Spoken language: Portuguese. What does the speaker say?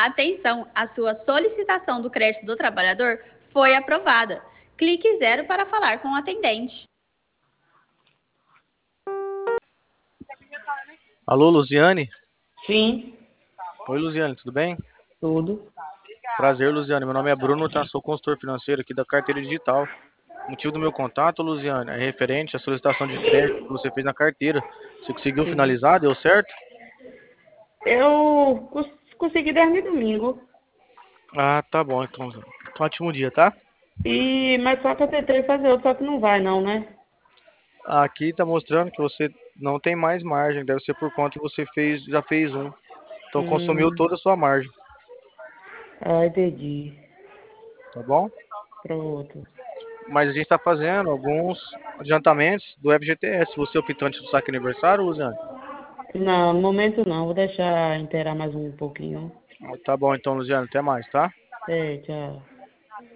Atenção, a sua solicitação do crédito do trabalhador foi aprovada. Clique 0 para falar com o atendente. Alô, Luziane? Sim, Oi, Luziane, tudo bem? tudo. Prazer, Luziane. Meu nome é Bruno, tá? Sou consultor financeiro aqui da Carteira Digital. O motivo do meu contato, Luziane, é referente à solicitação de crédito que você fez na carteira. Você conseguiu Sim. finalizar? Deu certo? Eu consegui dormir domingo. Ah, tá bom, então. Ótimo dia, tá? Mas só que eu tentei fazer outro, só que não vai não, né? Aqui tá mostrando que você não tem mais margem. Deve ser por conta que você já fez um. Então consumiu Hum, toda a sua margem, entendi. tá bom? Pronto. Mas a gente está fazendo alguns adiantamentos do FGTS. Você é optante do saque aniversário, Luziane? Não, no momento não. Vou deixar inteirar mais um pouquinho. Tá bom então, Luziane. Até mais, tá? Tchau.